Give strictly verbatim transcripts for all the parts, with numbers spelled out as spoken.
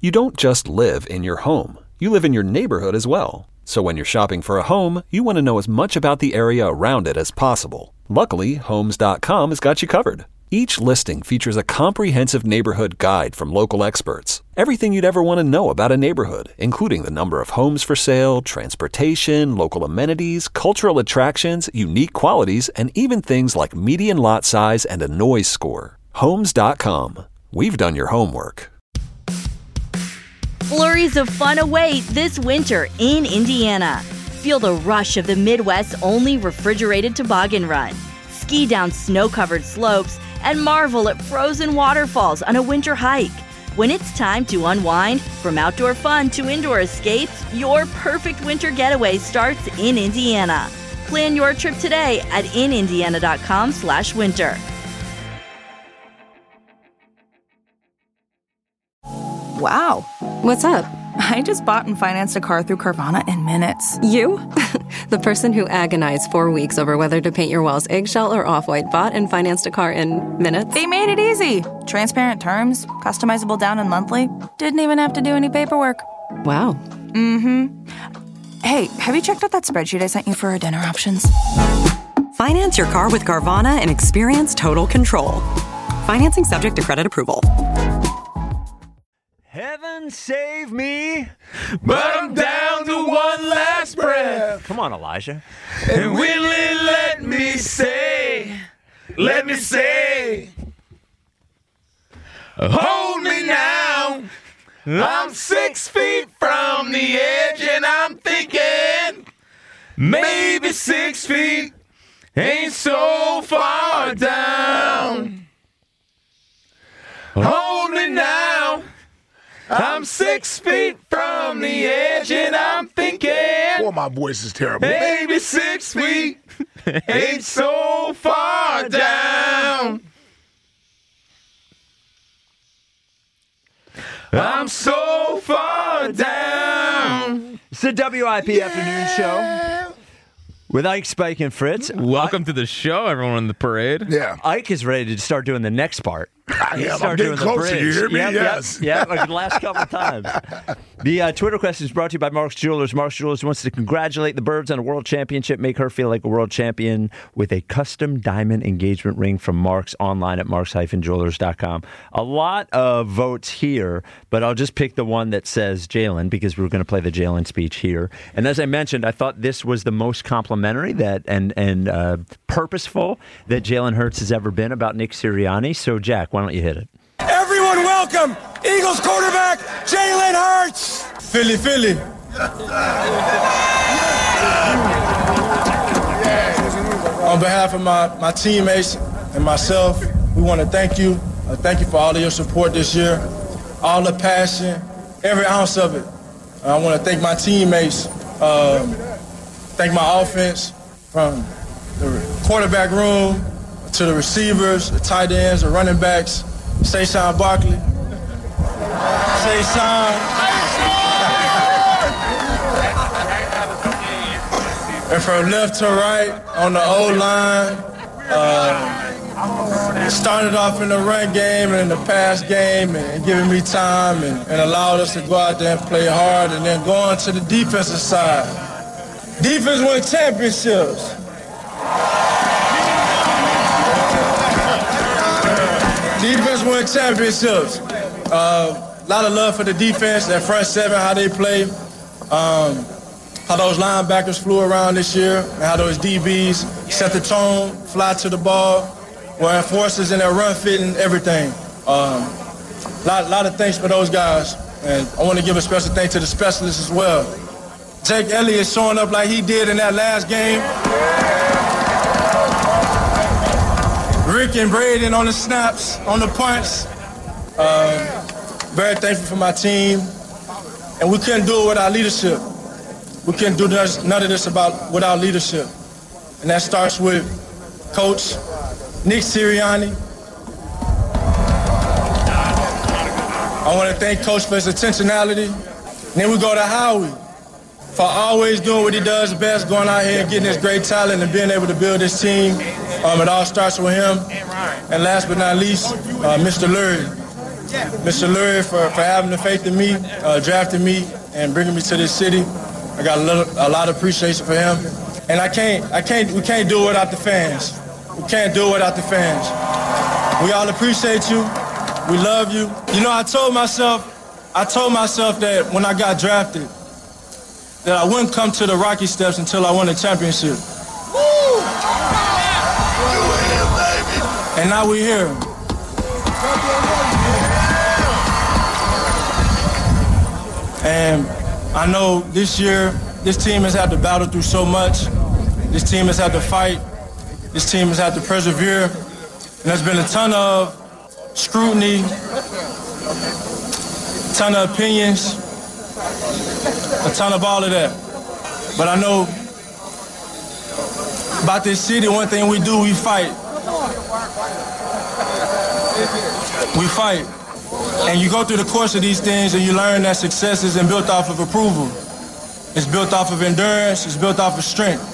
You don't just live in your home. You live in your neighborhood as well. So when you're shopping for a home, you want to know as much about the area around it as possible. Luckily, Homes dot com has got you covered. Each listing features a comprehensive neighborhood guide from local experts. Everything you'd ever want to know about a neighborhood, including the number of homes for sale, transportation, local amenities, cultural attractions, unique qualities, and even things like median lot size and a noise score. Homes dot com. We've done your homework. Flurries of fun await this winter in Indiana. Feel the rush of the Midwest's only refrigerated toboggan run. Ski down snow-covered slopes and marvel at frozen waterfalls on a winter hike. When it's time to unwind, from outdoor fun to indoor escapes, your perfect winter getaway starts in Indiana. Plan your trip today at in indiana dot com slash winter. Wow. What's up? I just bought and financed a car through Carvana in minutes. You? The person who agonized four weeks over whether to paint your walls eggshell or off-white bought and financed a car in minutes? They made it easy. Transparent terms, customizable down and monthly. Didn't even have to do any paperwork. Wow. Mm-hmm. Hey, have you checked out that spreadsheet I sent you for our dinner options? Finance your car with Carvana and experience total control. Financing subject to credit approval. Heaven save me, but I'm down to one last breath. Come on, Elijah. And will it let me say, let me say, hold me now. I'm six feet from the edge and I'm thinking maybe six feet ain't so far down. Hold me now. I'm six feet from the edge and I'm thinking. Boy, my voice is terrible. Maybe six feet ain't so far down. I'm so far down. It's the W I P yeah. Afternoon Show with Ike, Spike, and Fritz. Welcome I- to the show, everyone in the parade. Yeah. Ike is ready to start doing the next part. I am. I'm getting closer. You hear me? Yep, yes. Yeah, yep, like the last couple of times. The uh, Twitter question is brought to you by Mark's Jewelers. Mark's Jewelers wants to congratulate the Birds on a world championship, make her feel like a world champion with a custom diamond engagement ring from Mark's online at marks dash jewelers dot com. A lot of votes here, but I'll just pick the one that says Jalen because we're going to play the Jalen speech here. And as I mentioned, I thought this was the most complimentary that and, and uh, purposeful that Jalen Hurts has ever been about Nick Sirianni. So, Jack, why don't you hit it? Everyone welcome Eagles quarterback Jalen Hurts. Philly, Philly. On behalf of my, my teammates and myself, we want to thank you. Uh, thank you for all of your support this year, all the passion, every ounce of it. Uh, I want to thank my teammates, uh, thank my offense, from the quarterback room to the receivers, the tight ends, the running backs. Saquon Barkley. Saquon. And from left to right on the O-line, uh, started off in the run game and in the pass game and, and giving me time and, and allowed us to go out there and play hard and then going to the defensive side. Defense won championships. Defense won championships. A uh, lot of love for the defense, that front seven, how they play, um, how those linebackers flew around this year, and how those D Bs set the tone, fly to the ball, were enforcers in their run fitting, everything. Um, lot, lot of thanks for those guys. And I want to give a special thanks to the specialists as well. Jake Elliott showing up like he did in that last game. Rick and Braden on the snaps, on the punts. Uh, very thankful for my team. And we couldn't do it without leadership. We couldn't do this, none of this about, without leadership. And that starts with Coach Nick Sirianni. I want to thank Coach for his intentionality. And then we go to Howie for always doing what he does best, going out here and getting this great talent and being able to build this team. Um, it all starts with him. And last but not least, uh, Mister Lurie. Mister Lurie for, for having the faith in me, uh, drafting me, and bringing me to this city. I got a, little, a lot of appreciation for him. And I can't, I can't, we can't do it without the fans. We can't do it without the fans. We all appreciate you. We love you. You know, I told myself, I told myself that when I got drafted, that I wouldn't come to the Rocky Steps until I won a championship. Woo! And now we're here. And I know this year, this team has had to battle through so much. This team has had to fight. This team has had to persevere. And there's been a ton of scrutiny, a ton of opinions, a ton of all of that. But I know about this city, one thing we do, we fight. We fight. And you go through the course of these things and you learn that success isn't built off of approval. It's built off of endurance. It's built off of strength.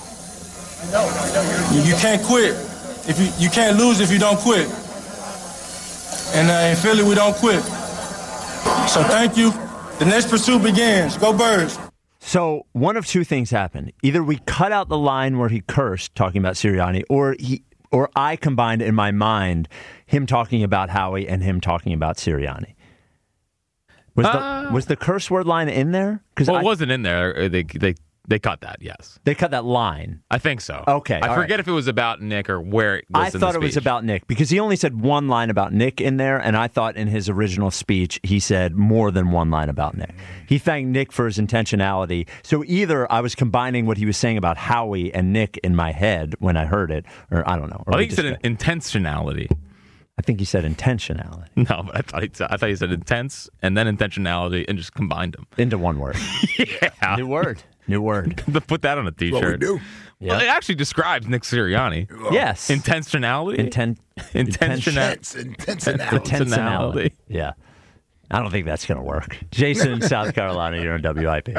You, you can't quit. If you, you can't lose if you don't quit. And uh, in Philly, we don't quit. So thank you. The next pursuit begins. Go Birds. So one of two things happened. Either we cut out the line where he cursed, talking about Sirianni, or he, or I combined in my mind him talking about Howie and him talking about Sirianni. Was uh, the was the curse word line in there? Well, I, it wasn't in there. They they they cut that. Yes, they cut that line. I think so. Okay, I forget right. if it was about Nick or where it was. I in thought the it was speech. about Nick because he only said one line about Nick in there, and I thought in his original speech he said more than one line about Nick. He thanked Nick for his intentionality. So either I was combining what he was saying about Howie and Nick in my head when I heard it, or I don't know. I think he said an intentionality. I think he said intentionality. No, but I thought he said, I thought he said intense and then intentionality and just combined them into one word. Yeah, new word, new word. Put that on a T-shirt. What we do? Well, Yeah. it actually describes Nick Sirianni. Yes, intentionality. Inten- Intentionality. Intentionality. Intentionality. Yeah. I don't think that's going to work. Jason in South Carolina, you're on W I P.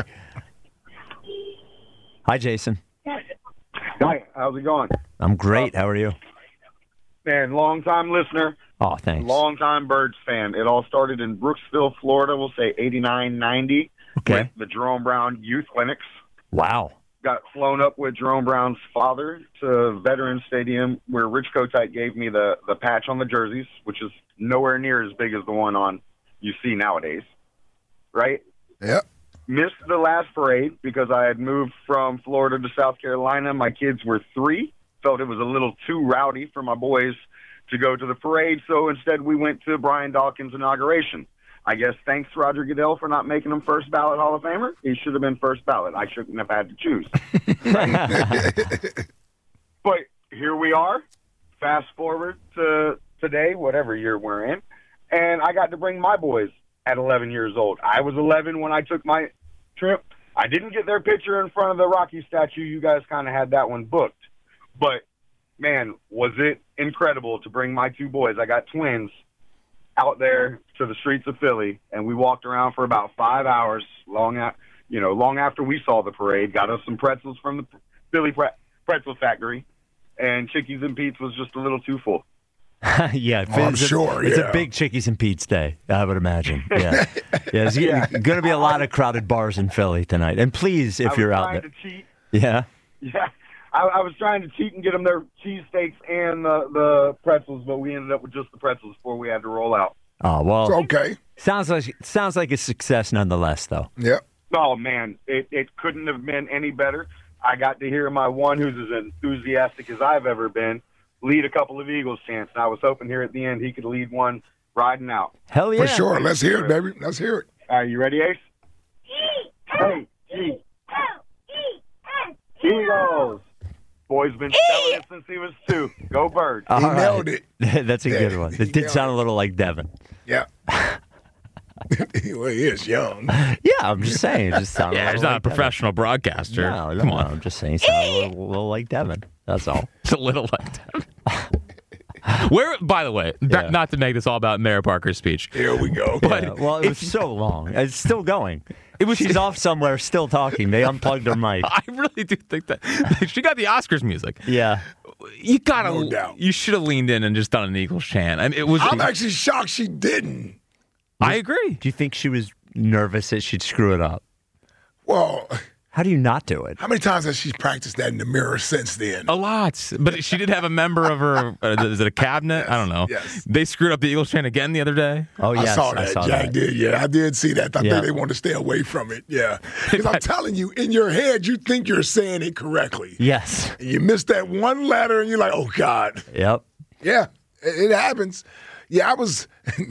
Hi, Jason. Hi, how's it going? I'm great. How are you? Man, long-time listener. Oh, thanks. Long-time Birds fan. It all started in Brooksville, Florida, we'll say eighty-nine, ninety. Okay. With the Jerome Brown Youth Clinics. Wow. Got flown up with Jerome Brown's father to Veterans Stadium, where Rich Kotite gave me the, the patch on the jerseys, which is nowhere near as big as the one on you see nowadays. Right? Yep. Missed the last parade because I had moved from Florida to South Carolina. My kids were three. Felt it was a little too rowdy for my boys to go to the parade, so instead we went to Brian Dawkins' inauguration. I guess thanks Roger Goodell for not making him first ballot Hall of Famer. He should have been first ballot. I shouldn't have had to choose. But here we are. Fast forward to today, whatever year we're in, and I got to bring my boys at eleven years old. I was eleven when I took my trip. I didn't get their picture in front of the Rocky statue. You guys kind of had that one booked. But, man, was it incredible to bring my two boys, I got twins, out there to the streets of Philly, and we walked around for about five hours, long, a- you know, long after we saw the parade, got us some pretzels from the Philly pre- Pretzel Factory, and Chickies and Pete's was just a little too full. yeah, Oh, I'm it's a, sure, It's yeah. a big Chickies and Pete's day, I would imagine. Yeah, yeah There's Yeah. going to be a lot of crowded bars in Philly tonight. And please, if I was you're out trying there. to cheat. Yeah. Yeah. I, I was trying to cheat and get them their cheesesteaks and the, the pretzels, but we ended up with just the pretzels before we had to roll out. Oh, well. It's okay. Sounds like sounds like a success nonetheless, though. Yep. Oh, man, it, it couldn't have been any better. I got to hear my one, who's as enthusiastic as I've ever been, lead a couple of Eagles chants. And I was hoping here at the end he could lead one riding out. Hell yeah. For sure. Let's hear it, baby. Let's hear it. Are you ready, Ace? Hey, G. Eagles. Boy's been telling it since he was two. Go Birds. All He right. nailed it. That's a Yeah, good one. he It did nailed sound it. a little like Devin. Yeah. Well, he is young. Yeah, I'm just saying. It just sounded Yeah, a he's little not a like Devin. professional broadcaster. No, no, Come no, on. I'm just saying. He sounded a little, little like Devin. That's all. It's a little like that. Where, by the way, Yeah. not to make this all about Mayor Parker's speech. Here we go. But Yeah, well, it was if- so long. It's still going. It was. She's off somewhere, still talking. They unplugged her mic. I really do think that she got the Oscars music. Yeah. You gotta, No doubt. you should have leaned in and just done an Eagles chant. I mean, it was. I'm actually shocked she didn't. I agree. Do you think she was nervous that she'd screw it up? Well, how do you not do it? How many times has she practiced that in the mirror since then? A lot. But she did have a member of her, uh, is it a cabinet? Yes, I don't know. yes. They screwed up the Eagles fan again the other day. Oh, yes. I saw that. I saw Jack that. did. Yeah, I did see that. I Yeah. think they want to stay away from it. Yeah. Because I'm telling you, in your head, you think you're saying it correctly. Yes. And you miss that one letter, and you're like, oh, God. Yep. Yeah, it, it happens. Yeah, I was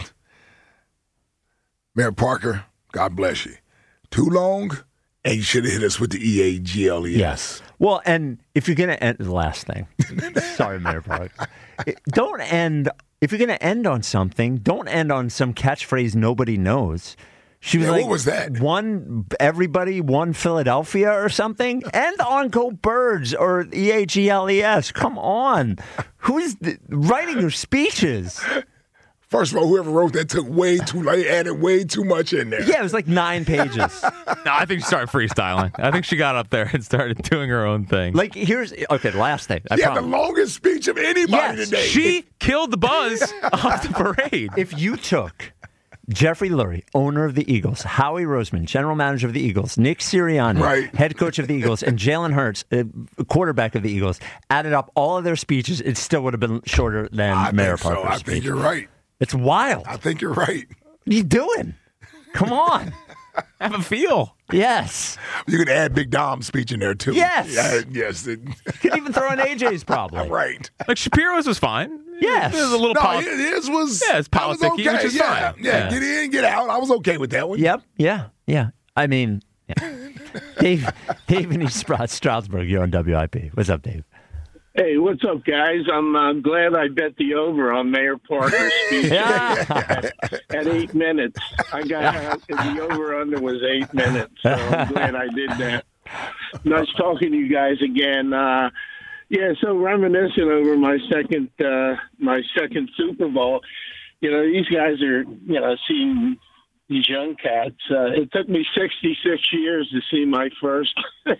– Mayor Parker, God bless you. Too long, and you should have hit us with the E A G L E S. Yes. Well, and if you're going to end – the last thing. Sorry, Mayor Parker. Don't end – if you're going to end on something, don't end on some catchphrase nobody knows. She was Yeah, like, what was that? One everybody, one Philadelphia or something? End on Go Birds or E A G L E S. Come on. Who's th- writing your speeches? First of all, whoever wrote that took way too – they added way too much in there. Yeah, it was like nine pages. No, I think she started freestyling. I think she got up there and started doing her own thing. Like, here's – okay, the last thing. I yeah, promise. the longest speech of anybody Yes, today. She killed the buzz off the parade. If you took Jeffrey Lurie, owner of the Eagles, Howie Roseman, general manager of the Eagles, Nick Sirianni, Right. head coach of the Eagles, and Jalen Hurts, uh, quarterback of the Eagles, added up all of their speeches, it still would have been shorter than I Mayor think so. Parker's I speech. think you're right. It's wild. I think you're right. What are you doing? Come on. Have a feel. Yes. You could add Big Dom's speech in there, too. Yes. Yeah, yes. It- Could even throw in A J's probably. right. Like Shapiro's was fine. Yes. It was a little No, polit- his was, Yeah, it's I was politicky, okay. which is yeah, fine. Yeah, Yeah. get in, get out. I was okay with that one. Yep. Yeah. Yeah. I mean, yeah. Dave, Dave in East Stroudsburg, you're on W I P. What's up, Dave? Hey, what's up, guys? I'm uh, glad I bet the over on Mayor Parker's speech Yeah. at, at eight minutes. I got uh, the over under was eight minutes, so I'm glad I did that. Nice talking to you guys again. Uh, yeah, so reminiscing over my second uh, my second Super Bowl. You know, these guys are you know seeing these young cats. Uh, it took me sixty-six years to see my first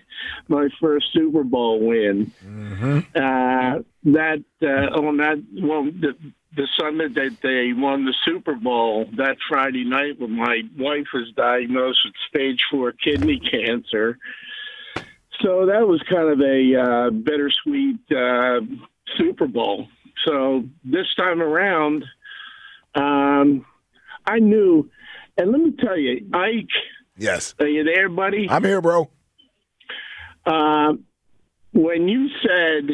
my first Super Bowl win. Mm-hmm. Uh, that uh, on that well, the, the Sunday that they won the Super Bowl, that Friday night when my wife was diagnosed with stage four kidney cancer. So that was kind of a uh, bittersweet uh, Super Bowl. So this time around, um, I knew, and let me tell you, Ike. Yes. Are you there, buddy? I'm here, bro. Uh, when you said,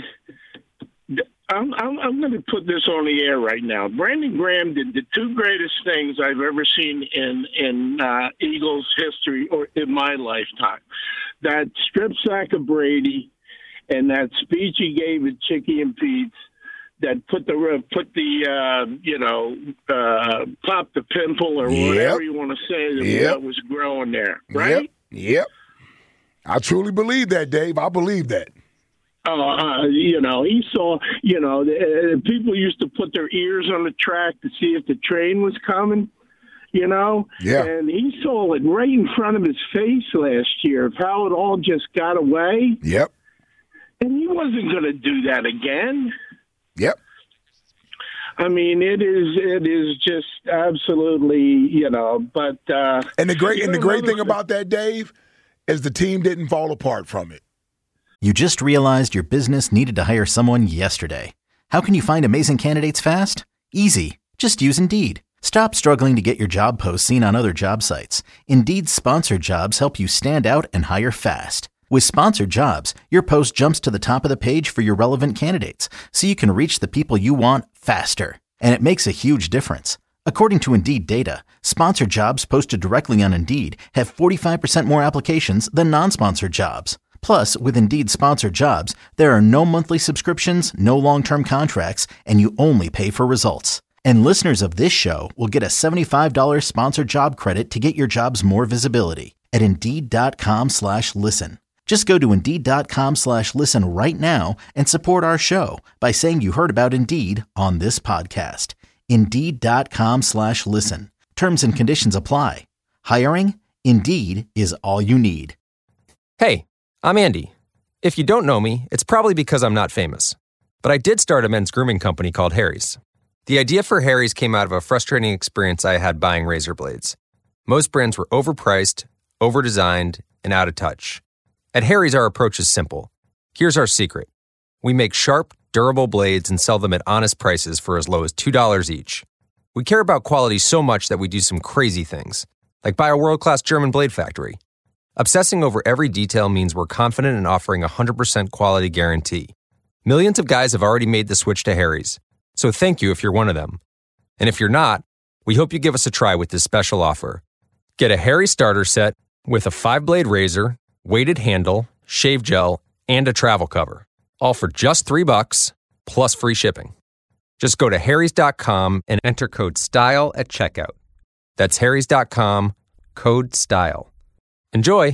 I'm, I'm, I'm going to put this on the air right now. Brandon Graham did the two greatest things I've ever seen in in uh, Eagles history or in my lifetime. That strip sack of Brady and that speech he gave at Chicky and Pete's that put the put the uh, you know uh, pop the pimple or Yep. whatever you want to say that Yep. what was growing there, right? Yep. Yep. I truly believe that, Dave. I believe that. Uh, uh, you know, he saw, you know, the, uh, people used to put their ears on the track to see if the train was coming, you know? Yeah. And he saw it right in front of his face last year of how it all just got away. Yep. And he wasn't going to do that again. Yep. I mean, it is it is just absolutely, you know, but uh, And the great and the great thing another- about that, Dave, is the team didn't fall apart from it. You just realized your business needed to hire someone yesterday. How can you find amazing candidates fast? Easy. Just use Indeed. Stop struggling to get your job posts seen on other job sites. Indeed's sponsored jobs help you stand out and hire fast. With sponsored jobs, your post jumps to the top of the page for your relevant candidates, so you can reach the people you want faster. And it makes a huge difference. According to Indeed data, sponsored jobs posted directly on Indeed have forty-five percent more applications than non-sponsored jobs. Plus, with Indeed sponsored jobs, there are no monthly subscriptions, no long-term contracts, and you only pay for results. And listeners of this show will get a seventy-five dollars sponsored job credit to get your jobs more visibility at Indeed.com slash listen. Just go to Indeed.com slash listen right now and support our show by saying you heard about Indeed on this podcast. Indeed.com slash listen. Terms and conditions apply. Hiring? Indeed is all you need. Hey, I'm Andy. If you don't know me, it's probably because I'm not famous. But I did start a men's grooming company called Harry's. The idea for Harry's came out of a frustrating experience I had buying razor blades. Most brands were overpriced, overdesigned, and out of touch. At Harry's, our approach is simple. Here's our secret. We make sharp, durable blades and sell them at honest prices for as low as two dollars each. We care about quality so much that we do some crazy things, like buy a world-class German blade factory. Obsessing over every detail means we're confident in offering a one hundred percent quality guarantee. Millions of guys have already made the switch to Harry's, so thank you if you're one of them. And if you're not, we hope you give us a try with this special offer. Get a Harry starter set with a five-blade razor, weighted handle, shave gel, and a travel cover, all for just three bucks plus free shipping. Just go to harrys dot com and enter code STYLE at checkout. That's harrys dot com, code STYLE. Enjoy!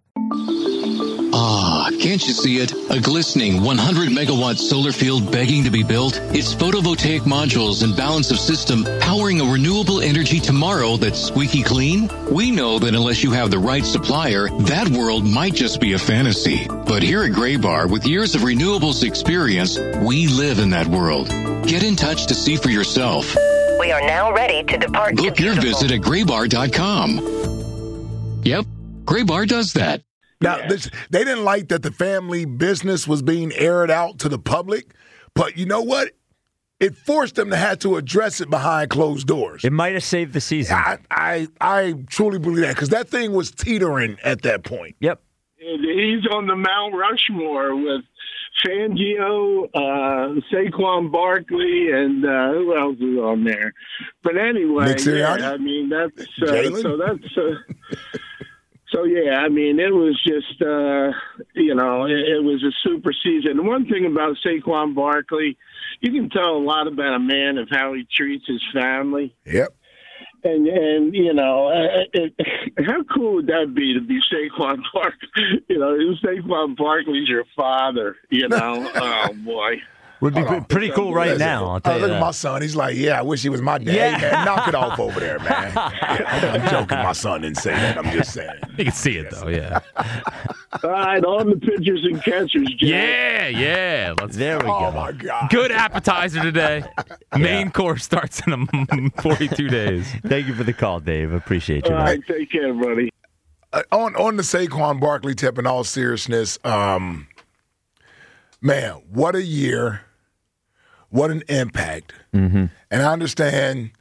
Ah, can't you see it? A glistening one hundred megawatt solar field begging to be built. Its photovoltaic modules and balance of system powering a renewable energy tomorrow that's squeaky clean? We know that unless you have the right supplier, that world might just be a fantasy. But here at Graybar, with years of renewables experience, we live in that world. Get in touch to see for yourself. We are now ready to depart. Book to your visit at graybar dot com. Yep, Graybar does that. Now, this, they didn't like that the family business was being aired out to the public, but you know what? It forced them to have to address it behind closed doors. It might have saved the season. I I, I truly believe that because that thing was teetering at that point. Yep. He's on the Mount Rushmore with Fangio, uh, Saquon Barkley, and uh, who else is on there? But anyway, Nick Sirianni? yeah, I mean that's uh, Jalen? so that's. Uh, So, yeah, I mean, it was just, uh, you know, it, it was a super season. The one thing about Saquon Barkley, you can tell a lot about a man of how he treats his family. Yep. And, and you know, uh, it, how cool would that be to be Saquon Barkley? You know, Saquon Barkley's your father, you know? Oh, boy. Would be Hold pretty on. cool right Listen, now, I'll tell oh, you look that. at my son. He's like, yeah, I wish he was my dad. Yeah. Hey, man, knock it off over there, man. Yeah, I'm joking. My son didn't say that. I'm just saying. You can see it, though, yeah. All right, on the pitchers and catchers, Jack. Yeah, yeah. Let's, there we Oh, go. my God. Good appetizer today. Main course starts in um, forty-two days. Thank you for the call, Dave. Appreciate you, All man. right, take care, buddy. Uh, on, on the Saquon Barkley tip, in all seriousness, um, man, what a year. What an impact. Mm-hmm. And I understand,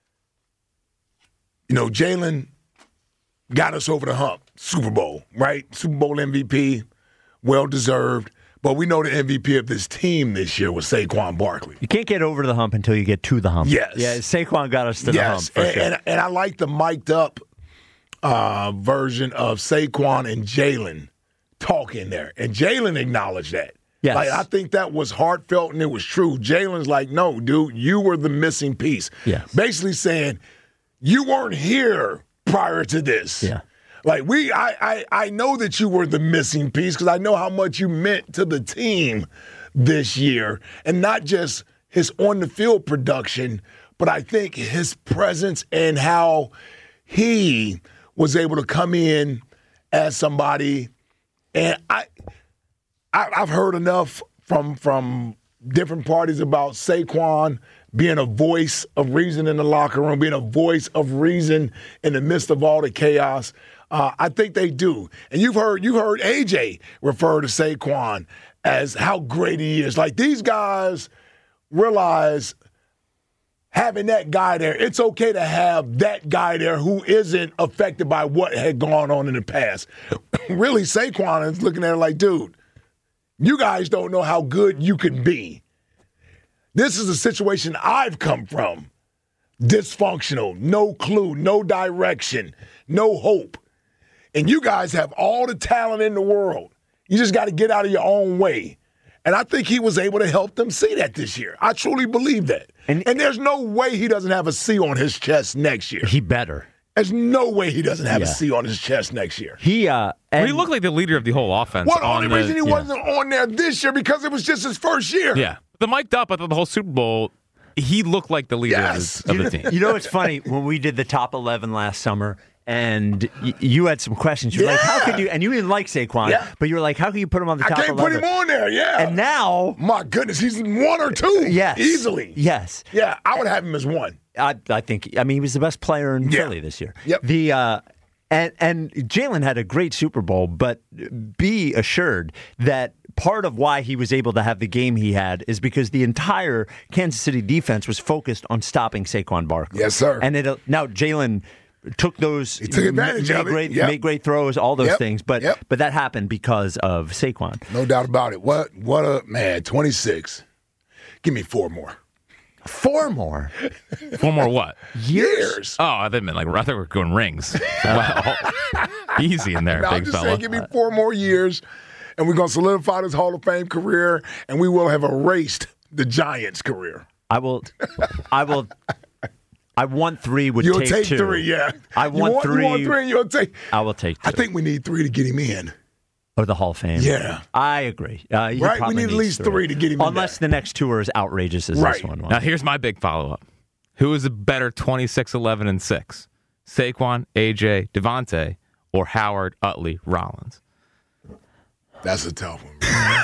you know, Jalen got us over the hump. Super Bowl, right? Super Bowl M V P, well-deserved. But we know the M V P of this team this year was Saquon Barkley. You can't get over the hump until you get to the hump. Yes. Yeah, Saquon got us to the hump. Yes, For and, sure. and, and I like the mic'd up uh, version of Saquon and Jalen talking there. And Jalen acknowledged that. Yes. Like, I think that was heartfelt and it was true. Jalen's like, no, dude, you were the missing piece. Yes. Basically saying, you weren't here prior to this. Yeah. Like, we, I, I, I know that you were the missing piece because I know how much you meant to the team this year. And not just his on-the-field production, but I think his presence and how he was able to come in as somebody. And I... I, I've heard enough from from different parties about Saquon being a voice of reason in the locker room, being a voice of reason in the midst of all the chaos. Uh, I think they do. And you've heard you heard A J refer to Saquon as how great he is. Like, these guys realize having that guy there, it's okay to have that guy there who isn't affected by what had gone on in the past. Really, Saquon is looking at it like, dude, you guys don't know how good you can be. This is a situation I've come from. Dysfunctional, no clue, no direction, no hope. And you guys have all the talent in the world. You just got to get out of your own way. And I think he was able to help them see that this year. I truly believe that. And, and there's no way he doesn't have a C on his chest next year. He better. There's no way he doesn't have Yeah. a C on his chest next year. He uh, Well, he looked like the leader of the whole offense. Well, the on only the, reason he yeah. wasn't on there this year because it was just his first year. Yeah. The mic'd up at the whole Super Bowl, he looked like the leader Yes. of, the, of you the know, team. You know what's funny? When we did the top eleven last summer, and y- you had some questions. You're Yeah. like, how could you? And you didn't like Saquon, Yeah. but you were like, how can you put him on the I top can't eleven? put him on there, yeah. And now, my goodness, he's one or two. Yes. Easily. Yes. Yeah, I would have him as one. I, I think. I mean, he was the best player in Yeah. Philly this year. Yep. The uh, and and Jalen had a great Super Bowl, but be assured that part of why he was able to have the game he had is because the entire Kansas City defense was focused on stopping Saquon Barkley. Yes, sir. And it now Jalen took those, He took advantage made of it. great, Yep. made great throws, all those Yep. things. But Yep. but that happened because of Saquon. No doubt about it. What what a man, twenty-six. Give me four more. Four more. Four more what? Years. Oh, I thought meant like I thought we were going rings. Wow, easy in there, No, I'm big just fella. saying, give me four more years, and we're going to solidify this Hall of Fame career, and we will have erased the Giants' career. I will. I will. I want three. Would You'll take, take two. three, yeah. I You want, want- you three. want three and you'll take- I will take two. I think we need three to get him in. Or the Hall of Fame. Yeah. I agree. Uh, he Right? We probably need at needs least three to get him in Unless the next two are as outrageous as Right. this one was. Now here's my big follow up. Who is a better twenty-six, eleven, and six? Saquon, A J, Devontae, or Howard, Utley, Rollins? That's a tough one.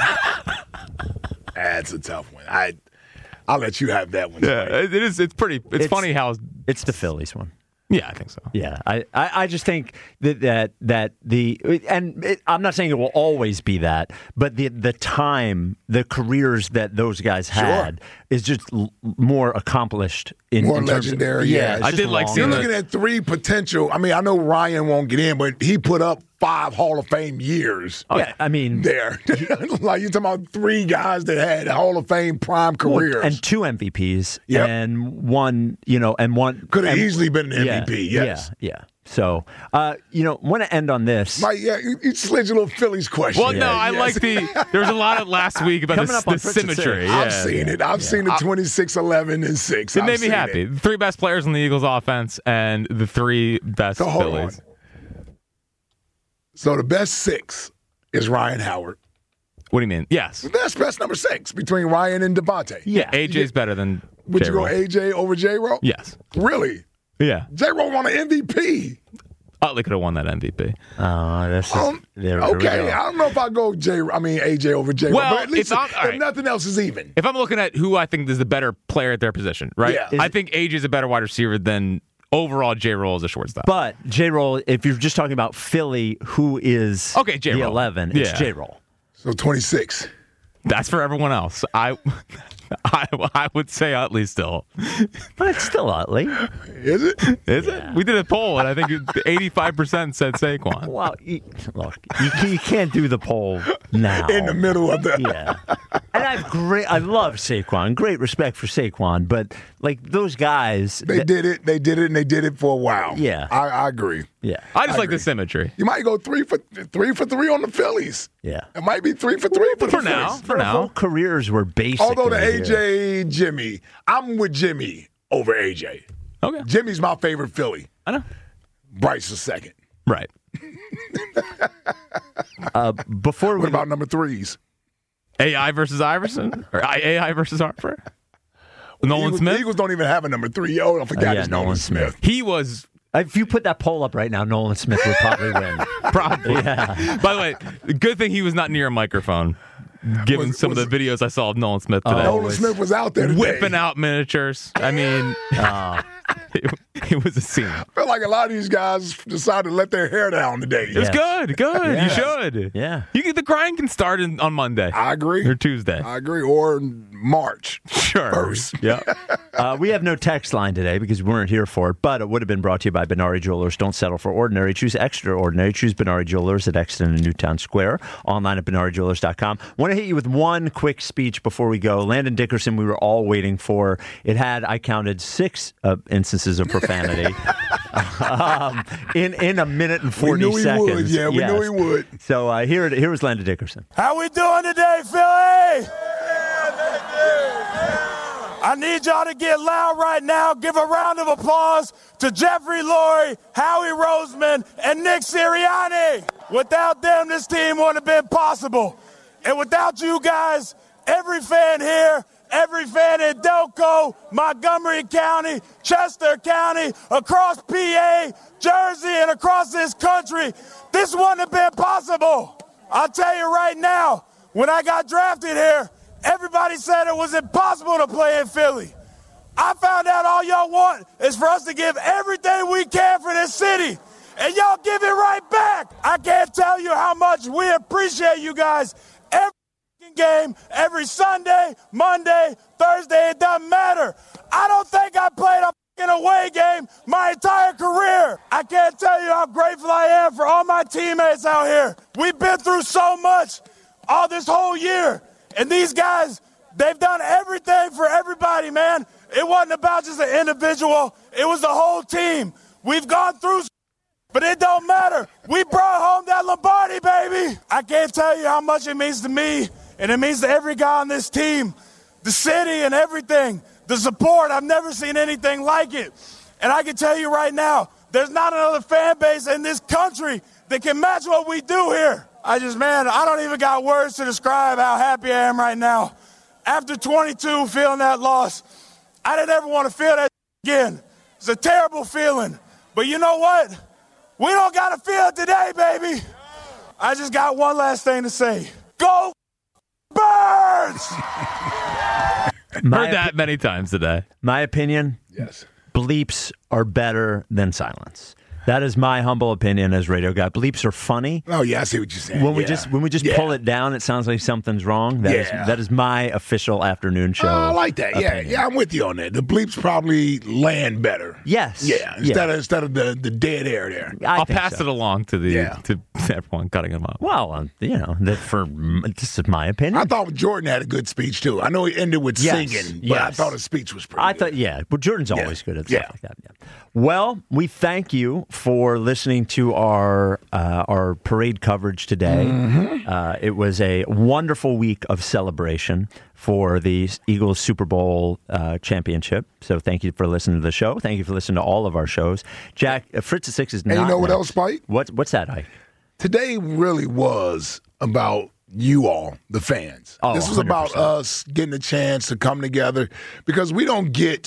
That's a tough one. I, I'll let you have that one. Yeah, it is. It's pretty. It's, It's- funny how. It's the Phillies one. Yeah, I think so. Yeah, I, I, I just think that that, that the and it, I'm not saying it will always be that, but the the time, the careers that those guys had is just l- more accomplished in More in terms legendary. Of, yeah, it's I just did like longer. You're seeing looking at three potential. I mean, I know Ryan won't get in, but he put up five Hall of Fame years. Oh, yeah, I mean, there, like you're talking about three guys that had Hall of Fame prime well, careers. and two M V Ps, Yep. and one, you know, and one Could have and- easily been an yeah, M V P. Yes. Yeah, yeah. So, uh, you know, want to end on this. Mike, yeah, you, you slid your little Phillies question. Well, no, I Yes. like the. There was a lot of last week about Coming the, up on the Fritz and symmetry. Six. Yeah. I've seen it. I've seen the twenty-six, eleven, and six. It I've made me seen happy. it. The three best players on the Eagles' offense and the three best So hold Phillies. on. So the best six is Ryan Howard. What do you mean? Yes. That's best number six between Ryan and Devontae. Yeah, A J's better than Would you go J-Roll. A J over J-Roll? Yes. Really? Yeah. J-Roll won an M V P. Utley could have won that M V P. Oh, this is Um, there, there we okay, go. I don't know if I go J. I mean A J over J. Well, but at least if I'm- if, all right. nothing else is even. If I'm looking at who I think is the better player at their position, right? Yeah. I think A J is a better wide receiver than overall J. Roll is a shortstop. But J Roll, if you're just talking about Philly, who is Okay, J-Roll. the eleven? It's Yeah. J Roll. So twenty-six. That's for everyone else. I, I, I would say Utley still. But it's still Utley. Is it? Is it? We did a poll, and I think eighty-five percent said Saquon. Well, you, look, you, can, you can't do the poll now. In the middle of the. Yeah. And I've great, I love Saquon. Great respect for Saquon, but like those guys, They that- did it. They did it, and they did it for a while. Yeah. I, I agree. yeah, I just I like agree. the symmetry. You might go three for three for three on the Phillies. yeah. It might be three for three for, For the now, Phillies. for Their now. whole careers were basically. Although the A here. J Jimmy, I'm with Jimmy over A J. Okay. Jimmy's my favorite Philly. I know. Bryce is second. Right. Uh, before What we about number threes? A I versus Iverson? Or A I versus Harper? Nolan Eagles, Smith? The Eagles don't even have a number three. Oh, I forgot Uh, yeah, it's Nolan Nolan Smith. Smith. He was if you put that poll up right now, Nolan Smith would probably win. probably. Yeah. By the way, good thing he was not near a microphone, given Was- some was- of the videos I saw of Nolan Smith today. Oh, Nolan Smith was out there today. Whipping out miniatures. I mean, it, it was a scene. I feel like a lot of these guys decided to let their hair down today. It was Yes. good. Good. Yes. You should. Yeah. You get the grind can start in, on Monday I agree. or Tuesday. I agree. Or March. Sure. First. Yeah. Uh, we have no text line today because we weren't here for it, but it would have been brought to you by Benari Jewelers. Don't settle for ordinary. Choose extraordinary. Choose Benari Jewelers at Exton and Newtown Square. Online at benari jewelers dot com. Want to hit you with one quick speech before we go. Landon Dickerson, we were all waiting for. It had, I counted, six uh, instances of profanity um, in, in a minute and forty We knew he seconds. would. Yeah, we knew he would. So uh, here, here was Landon Dickerson. How we doing today, Philly? I need y'all to get loud right now. Give a round of applause to Jeffrey Lurie, Howie Roseman, and Nick Sirianni. Without them, this team wouldn't have been possible. And without you guys, every fan here, every fan in Delco, Montgomery County, Chester County, across P A, Jersey, and across this country. This wouldn't have been possible. I'll tell you right now, when I got drafted here, everybody said it was impossible to play in Philly. I found out all y'all want is for us to give everything we can for this city, and y'all give it right back. I can't tell you how much we appreciate you guys every game, every Sunday, Monday, Thursday, it doesn't matter. I don't think I played a away game my entire career. I can't tell you how grateful I am for all my teammates out here. We've been through so much all this whole year, and these guys, they've done everything for everybody, man. It wasn't about just an individual. It was the whole team. We've gone through, but it don't matter. We brought home that Lombardi, baby. I can't tell you how much it means to me, and it means to every guy on this team, the city and everything, the support. I've never seen anything like it. And I can tell you right now, there's not another fan base in this country that can match what we do here. I just, man, I don't even got words to describe how happy I am right now. After twenty-two, feeling that loss, I didn't ever want to feel that again. It's a terrible feeling. But you know what? We don't got to feel it today, baby. I just got one last thing to say. Go Birds! Heard that many times today. My opinion, yes, bleeps are better than silence. That is my humble opinion as radio guy. Bleeps are funny. Oh yeah, I see what you're saying. When we yeah. just when we just yeah. pull it down, it sounds like something's wrong. That Yeah. is that is my official afternoon show. Oh, I like that. Yeah, opinion. yeah, I'm with you on that. The bleeps probably land better. Yes. Yeah, instead of instead of the, the dead air there. I I'll think pass so. it along to the Yeah. to everyone cutting them up. Well, um, you know, that for this is my opinion. I thought Jordan had a good speech too. I know he ended with Yes, singing, but I yes. thought his speech was pretty I good. thought, yeah, but Jordan's always good at stuff Yeah. like that. Yeah. Well, we thank you for listening to our uh, our parade coverage today. Mm-hmm. Uh, it was a wonderful week of celebration for the Eagles Super Bowl uh, championship. So thank you for listening to the show. Thank you for listening to all of our shows. Jack, uh, Fritz at Six is not. And you know what next. else, Spike? What, what's that, Ike? Today really was about you all, the fans. Oh, this was about one hundred percent. us getting a chance to come together because we don't get.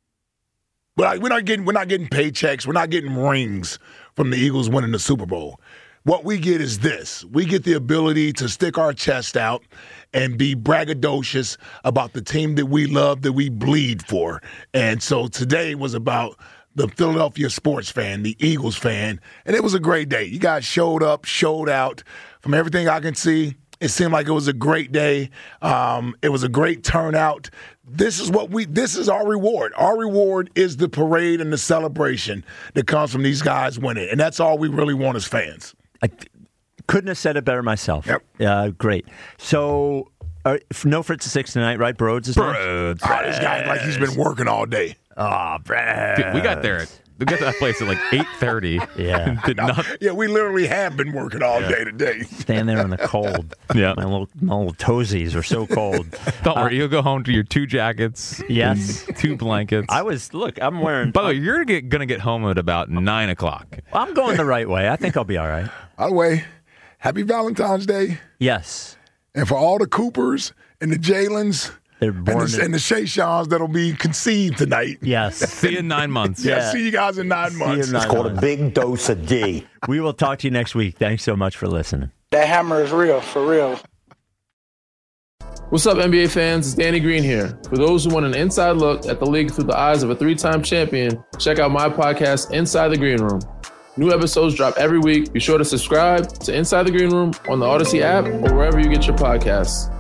But we're not getting we're not getting paychecks. We're not getting rings from the Eagles winning the Super Bowl. What we get is this. We get the ability to stick our chest out and be braggadocious about the team that we love, that we bleed for. And so today was about the Philadelphia sports fan, the Eagles fan, and it was a great day. You guys showed up, showed out. From everything I can see, it seemed like it was a great day. Um, it was a great turnout. This is what we. This is our reward. Our reward is the parade and the celebration that comes from these guys winning, and that's all we really want as fans. I couldn't have said it better myself. Yep. Uh, great. So, uh, no Fritz at Six tonight, right? Broads is next? Broads. Oh, this guy like he's been working all day. Oh, Brad. Dude, we got there. We got to that place at like eight thirty. Yeah. Did not. Yeah, we literally have been working all day today. Stand there in the cold. Yeah. My little, my little toesies are so cold. Don't Uh, worry, you'll go home to your two jackets. Yes. and two blankets. I was, look, I'm wearing. By the way, you're get, gonna get home at about nine o'clock. I'm going the right way. I think I'll be all right. By the way, happy Valentine's Day. Yes. And for all the Coopers and the Jalens They're and born. the, and the Shay Shawns that'll be conceived tonight. Yes. See you in nine months. Yeah, Yeah. see you guys in nine See you months. in nine It's called months. a big dose of D. We will talk to you next week. Thanks so much for listening. That hammer is real, for real. What's up, N B A fans? It's Danny Green here. For those who want an inside look at the league through the eyes of a three-time champion, check out my podcast, Inside the Green Room. New episodes drop every week. Be sure to subscribe to Inside the Green Room on the Odyssey app or wherever you get your podcasts.